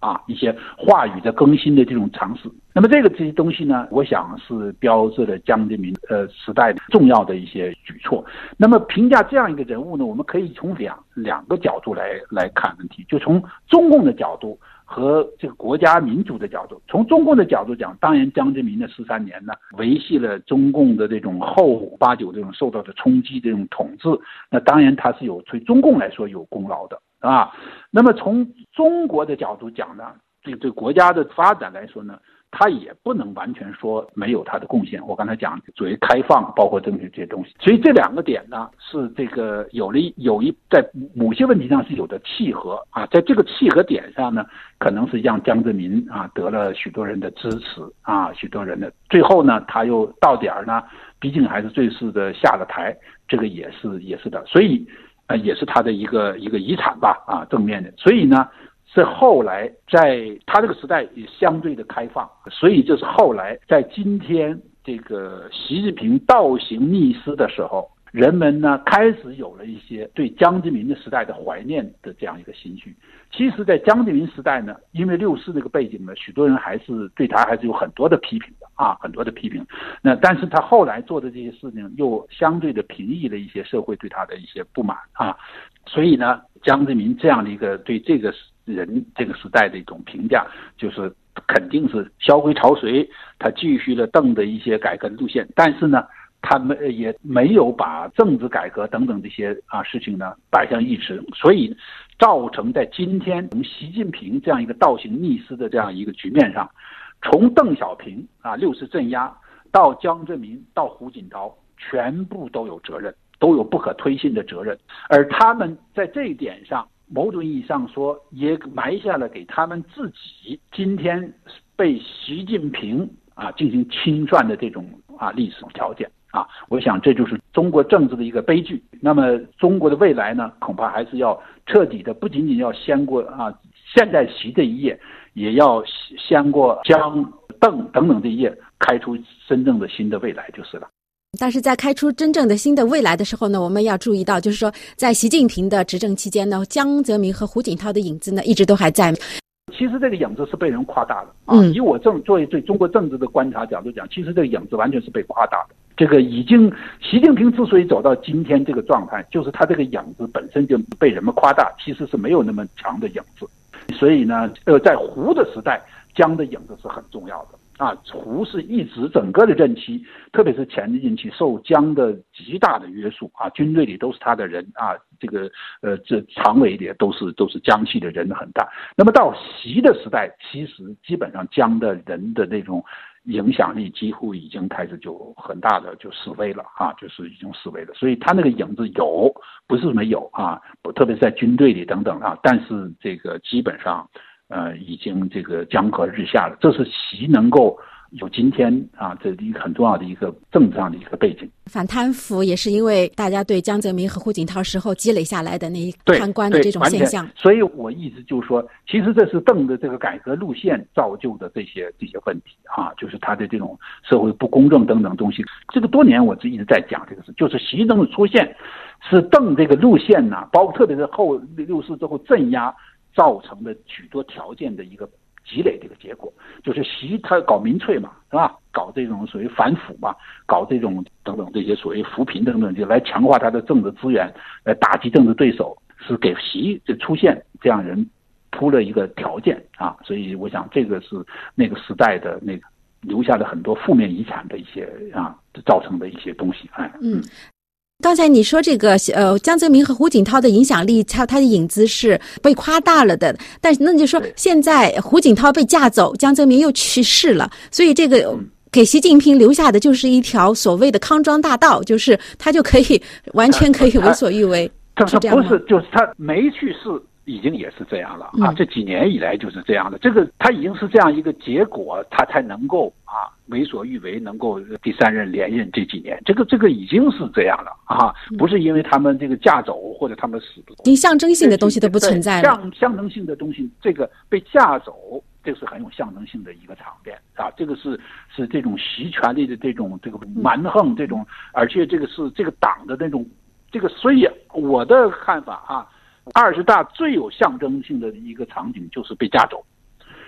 啊，一些话语的更新的这种尝试。那么这些东西呢，我想是标志了江泽民时代的重要的一些举措。那么评价这样一个人物呢，我们可以从两个角度来看问题，就从中共的角度和这个国家民主的角度。从中共的角度讲，当然江泽民的13年呢，维系了中共的这种后89这种受到的冲击这种统治，那当然他是有对中共来说有功劳的啊。那么从中国的角度讲呢，对国家的发展来说呢，他也不能完全说没有他的贡献。我刚才讲作为开放，包括这些东西，所以这两个点呢，是这个有在某些问题上是有的契合啊，在这个契合点上呢，可能是让江泽民啊得了许多人的支持啊，许多人的最后呢，他又到点呢，毕竟还是最是的下了台，这个也是的，所以也是他的一个遗产吧啊，正面的，所以呢。是后来在他这个时代也相对的开放，所以这是后来在今天这个习近平倒行逆施的时候，人们呢开始有了一些对江泽民的时代的怀念的这样一个心绪。其实在江泽民时代呢，因为64这个背景呢，许多人还是对他还是有很多的批评的啊，很多的批评。那但是他后来做的这些事情又相对的平抑了一些社会对他的一些不满啊，所以呢，江泽民这样的一个对这个人这个时代的一种评价，就是肯定是萧规曹随，他继续了邓的一些改革路线，但是呢，他们也没有把政治改革等等这些事情呢摆上议程，所以造成在今天从习近平这样一个倒行逆施的这样一个局面上，从邓小平60镇压到江泽民到胡锦涛，全部都有责任，都有不可推卸的责任，而他们在这一点上。某种意义上说，也埋下了给他们自己今天被习近平进行清算的这种历史条件啊。我想这就是中国政治的一个悲剧。那么中国的未来呢，恐怕还是要彻底的，不仅仅要掀过现在习这一页，也要掀过江、邓等等这一页，开出真正的新的未来就是了。 但是在开出真正的新的未来的时候呢，我们要注意到，就是说在习近平的执政期间呢，江泽民和胡锦涛的影子呢一直都还在。 其实这个影子是被人夸大的以我作为对中国政治的观察角度讲，其实这个影子完全是被夸大的。这个已经习近平之所以走到今天这个状态，就是他这个影子本身就被人们夸大，其实是没有那么强的影子。所以呢，在胡的时代，江的影子是很重要的。胡是一直整个的任期，特别是前任期受江的极大的约束军队里都是他的人这常委里都是江系的人很大。那么到习的时代，其实基本上江的人的那种影响力几乎已经开始就很大的就式微了就是已经式微了。所以他那个影子有，不是没有特别是在军队里等等但是这个基本上。已经这个江河日下了，这是习能够有今天这一个很重要的一个政治上的一个背景。 反贪腐也是因为大家对江泽民和胡锦涛时候积累下来的那一贪官的这种现象。 所以我一直就说，其实这是邓的这个改革路线造就的这些问题就是他的这种社会不公正等等东西。这个多年我一直在讲这个事，就是习政的出现是邓这个路线包括特别是后64之后镇压。造成的许多条件的一个积累的一个结果，就是习他搞民粹嘛，是吧？搞这种所谓反腐嘛，搞这种等等这些所谓扶贫等等，就来强化他的政治资源，来打击政治对手，是给习这出现这样人铺了一个条件所以我想这个是那个时代的那个留下了很多负面遗产的一些造成的一些东西刚才你说这个江泽民和胡锦涛的影响力，他的影子是被夸大了的，但是那就说现在胡锦涛被架走，江泽民又去世了，所以这个给习近平留下的就是一条所谓的康庄大道，就是他就可以完全可以为所欲为，是这样吗？ 不是，就是他没去世。已经也是这样了这几年以来就是这样的，这个他已经是这样一个结果，他才能够为所欲为，能够第3任连任这几年，这个已经是这样了不是因为他们这个架走或者他们死， 已经象征性的东西都不存在了， 象征性的东西，这个被架走，这个是很有象征性的一个场面这个是这种习权力的这个蛮横这种，而且这个是这个党的那种所以我的看法20大最有象征性的一个场景就是被架走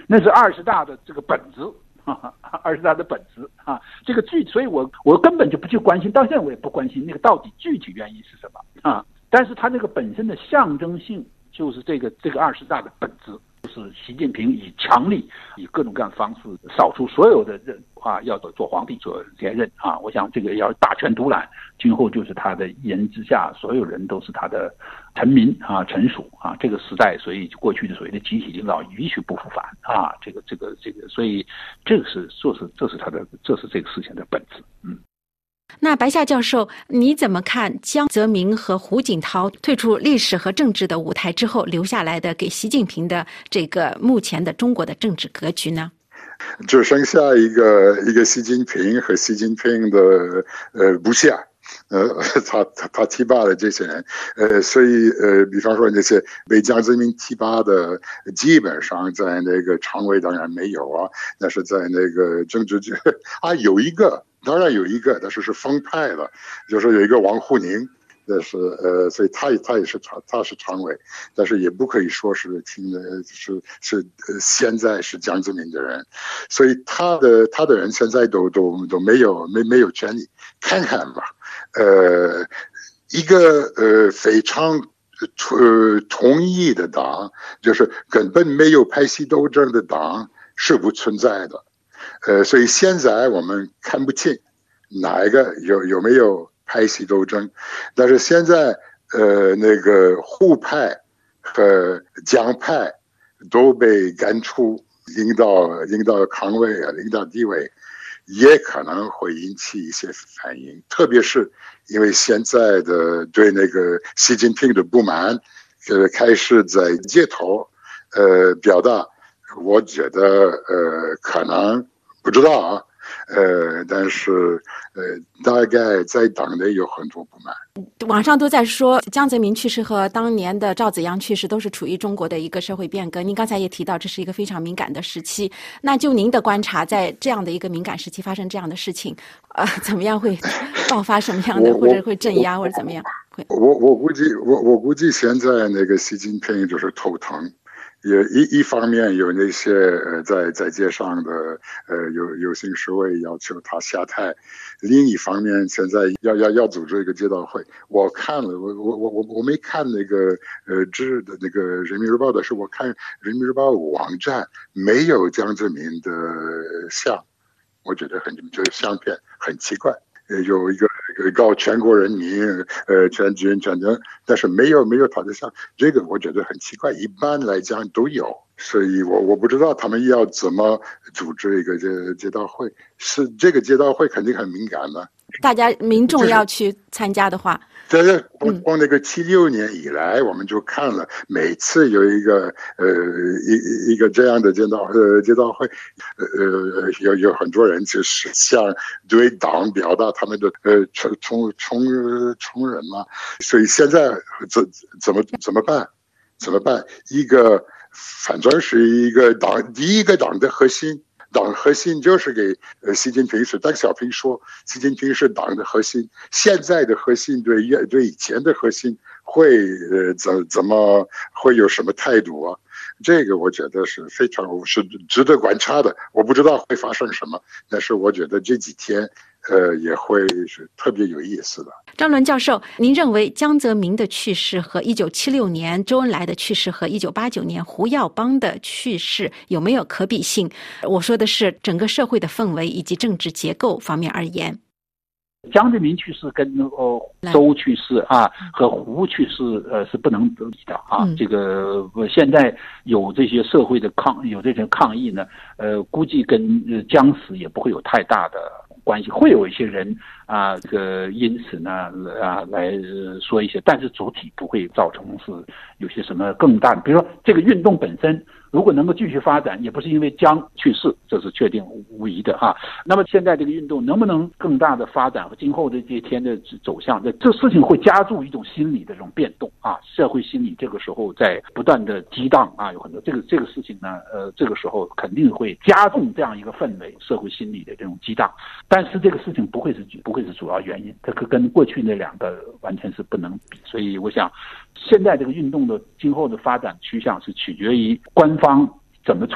那是20大的这个本质，20大的本质啊，这个所以我根本就不去关心，到现在我也不关心那个到底具体原因是什么啊。但是它这个本身的象征性就是这个20大的本质，就是习近平以强力以各种各样的方式扫除所有的人啊，要做皇帝做连任啊。我想这个要大权独揽，今后就是他的一人之下，所有人都是他的臣民啊、臣属啊。这个时代，所以过去的所谓的集体领导允许不复返啊，这个，所以这是这个事情的本质。 那白夏教授，你怎么看江泽民和胡锦涛退出历史和政治的舞台之后留下来的给习近平的这个目前的中国的政治格局呢？ 只剩下一个习近平和习近平的部下，他提拔了这些人，所以比方说那些被江泽民提拔的，基本上在那个常委当然没有啊，但是在那个政治局啊有一个。当然有一个，但是封派的，就是有一个王沪宁，但是所以他也是他是常委，但是也不可以说是现在是江泽民的人，所以他的人现在都没有权利。看看吧，一个非常同意的党，就是根本没有派系斗争的党是不存在的。所以现在我们看不清哪一个有没有派系斗争，但是现在那个沪派和江派都被赶出领导岗位啊，领导地位，也可能会引起一些反应，特别是因为现在的对那个习近平的不满，开始在街头表达，我觉得可能。不知道啊，但是大概在党内有很多不满。 网上都在说江泽民去世和当年的赵紫阳去世都是处于中国的一个社会变革。您刚才也提到，这是一个非常敏感的时期。那就您的观察，在这样的一个敏感时期发生这样的事情，怎么样会爆发什么样的，或者会镇压，或者怎么样？ 我估计现在那个习近平就是头疼。也一方面有那些在街上的游行示威要求他下台，另一方面现在要组织一个街道会。我看了，我没看那个纸的那个人民日报的，是我看人民日报网站没有江泽民的像，我觉得这个相片很奇怪。有一个告全国人民全军全政，但是没有他的像，这个我觉得很奇怪。一般来讲都有，所以我不知道他们要怎么组织一个街道会。是这个街道会肯定很敏感的， 大家民众要去参加的话。 但是从那个76年以来，我们就看了每次有一个一个这样的街道会，有很多人就是想对党表达他们的崇仁嘛，所以现在怎么办？一个反正是一个党，第一个党的核心。党核心就是给习近平是，邓小平说习近平是党的核心，现在的核心对以前的核心会怎么会有什么态度啊？这个我觉得是非常是值得观察的。我不知道会发生什么，但是我觉得这几天也会是特别有意思的。 张伦教授，您认为江泽民的去世和1976年周恩来的去世和1989年胡耀邦的去世有没有可比性？我说的是整个社会的氛围以及政治结构方面而言。 江泽民去世跟周去世啊和胡去世是不能比的啊。这个现在有这些社会的有这些抗议呢，估计跟江死也不会有太大的关系，会有一些人啊，这个因此呢来说一些，但是主体不会造成是有些什么更大的，比如说这个运动本身如果能够继续发展，也不是因为江去世，这是确定无疑的啊。那么现在这个运动能不能更大的发展和今后的这些天的走向，这事情会加注一种心理的这种变动啊，社会心理这个时候在不断的激荡啊，有很多这个事情呢，这个时候肯定会加重这样一个氛围，社会心理的这种激荡。但是这个事情不会是主要原因，这个跟过去那两个完全是不能比。所以我想现在这个运动的今后的发展趋向是取决于官方怎么处理，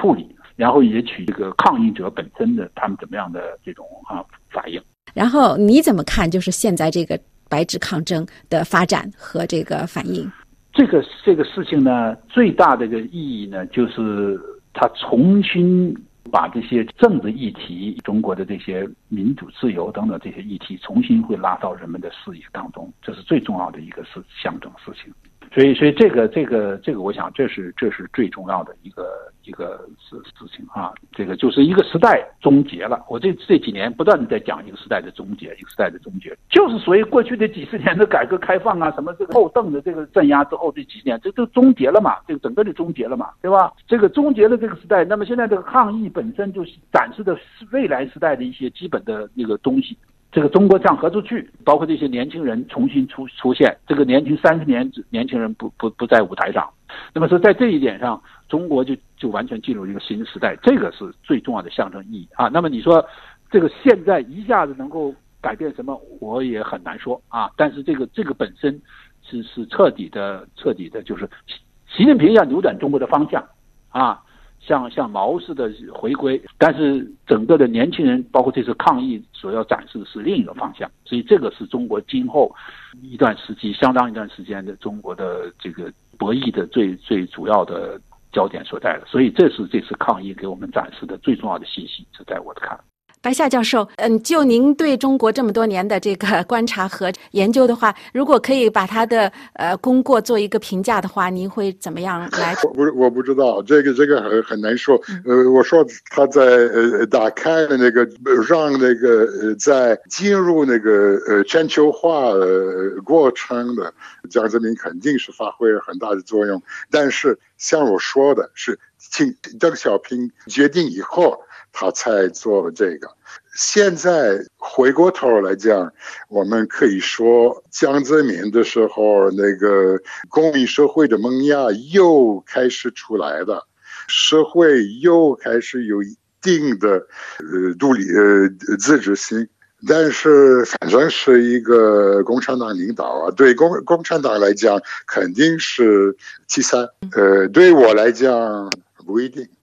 然后也取这个抗议者本身的他们怎么样的这种反应。 然后你怎么看就是现在这个白纸抗争的发展和这个反应？ 这个事情呢，最大的一个意义呢，就是它重新把这些政治议题、中国的这些民主自由等等这些议题重新会拉到人们的视野当中，这是最重要的一个象征事情。所以这个我想这是最重要的一个事情啊。这个就是一个时代终结了。我这几年不断的在讲一个时代的终结，就是所以过去的几十年的改革开放啊，什么这个后邓的这个镇压之后这几十年，这都终结了嘛，这个整个就终结了嘛，对吧？这个终结了这个时代，那么现在这个抗议本身就是展示的未来时代的一些基本的那个东西。这个中国向何处去？包括这些年轻人重新出现，这个30年年轻人不在舞台上。那么说在这一点上，中国就完全进入一个新时代，这个是最重要的象征意义啊。那么你说这个现在一下子能够改变什么，我也很难说啊。但是这个本身是彻底的，就是习近平要扭转中国的方向啊。像毛似的回归，但是整个的年轻人，包括这次抗议所要展示的是另一个方向，所以这个是中国今后一段时期，相当一段时间的中国的这个博弈的最主要的焦点所在的，所以这是这次抗议给我们展示的最重要的信息，是在我的看法。 白夏教授，就您对中国这么多年的这个观察和研究的话，如果可以把他的功过做一个评价的话，您会怎么样来？ 我不知道，这个很难说。我说他在打开了那个让那个在进入那个全球化过程的江泽民肯定是发挥了很大的作用，但是像我说的是，请邓小平决定以后，他才做了这个。现在回过头来讲，我们可以说江泽民的时候，那个公民社会的萌芽又开始出来了，社会又开始有一定的独立自治性。但是反正是一个共产党领导啊，对共产党来讲肯定是其三，对我来讲不一定。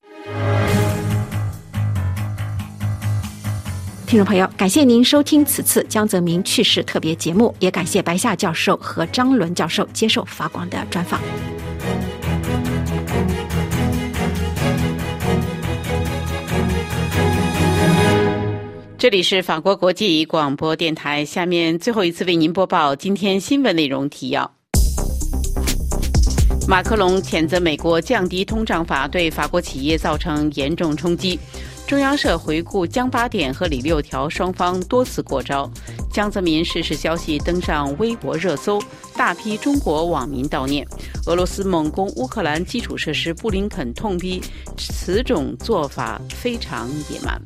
听众朋友，感谢您收听此次江泽民去世特别节目，也感谢白夏教授和张伦教授接受法广的专访。 这里是法国国际广播电台，下面最后一次为您播报今天新闻内容提要。马克龙谴责美国降低通胀法对法国企业造成严重冲击。中央社回顾江8点和李6条双方多次过招，江泽民逝世消息登上微博热搜，大批中国网民悼念。俄罗斯猛攻乌克兰基础设施，布林肯痛批此种做法非常野蛮。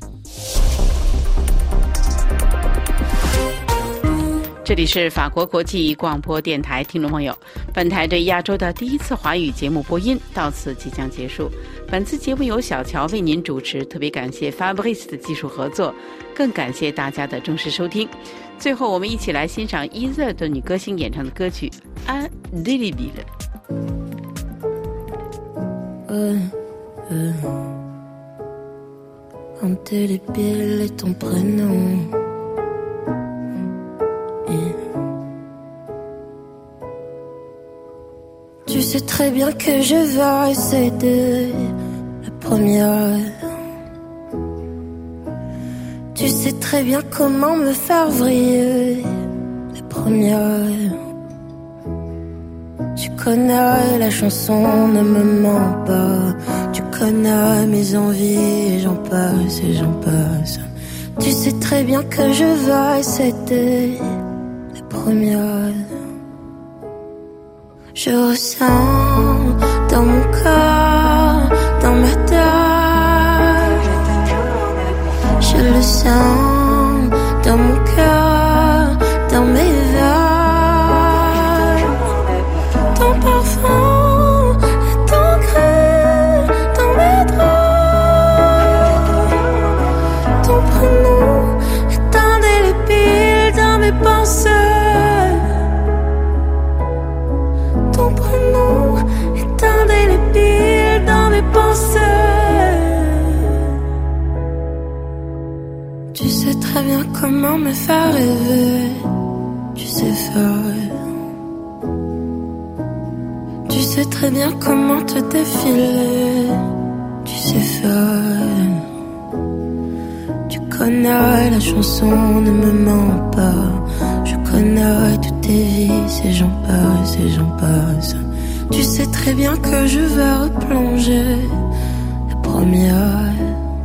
这里是法国国际广播电台，听众朋友，本台对亚洲的第一次华语节目播音到此即将结束。本次节目由小乔为您主持，特别感谢 Fabrice 的技术合作，更感谢大家的忠实收听。最后，我们一起来欣赏伊热的女歌星演唱的歌曲《Un Délibile》。 Indélébile est ton prénom. Tu sais très bien que je vais essayer de la première. Tu sais très bien comment me faire vriller la première. Tu connais la chanson, ne me mens pas. Tu connais mes envies, j'en passe et j'en passe. Tu sais très bien que je vais essayer la première. Je ressens dans mon corps, dans ma tête. Je le sens dans mon cœur, dans mes veines. Ton parfum est ancré dans mes draps. Ton prénom est indélébile dans mes pensées. Ton prénom est indélébile dans mes pensées. très bien comment me faire rêver. Tu sais faire. Tu sais très bien comment te défiler. Tu sais faire. Tu connais la chanson, ne me mens pas. Je connais toutes tes vies, et j'en passe. Tu sais très bien que je vais replonger la première.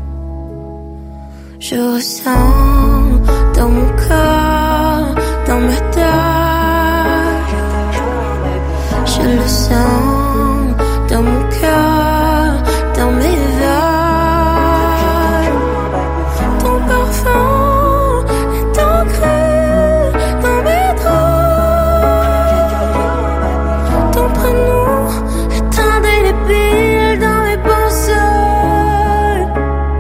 Je ressens dans mon corps, dans ma tête. Je le sens dans mon cœur, dans mes veines. Ton parfum est ancré dans mes draps. Ton prénom est indélébile dans mes pensées.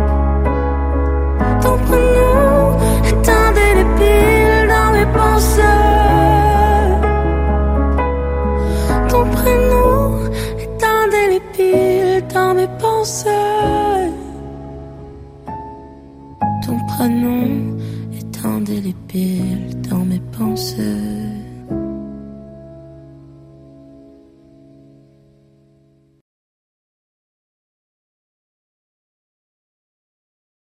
Ton prénom est indélébile dans mes pensées. Ton prénom est indélébile dans mes pensées. Ton prénom est indélébile dans mes pensées.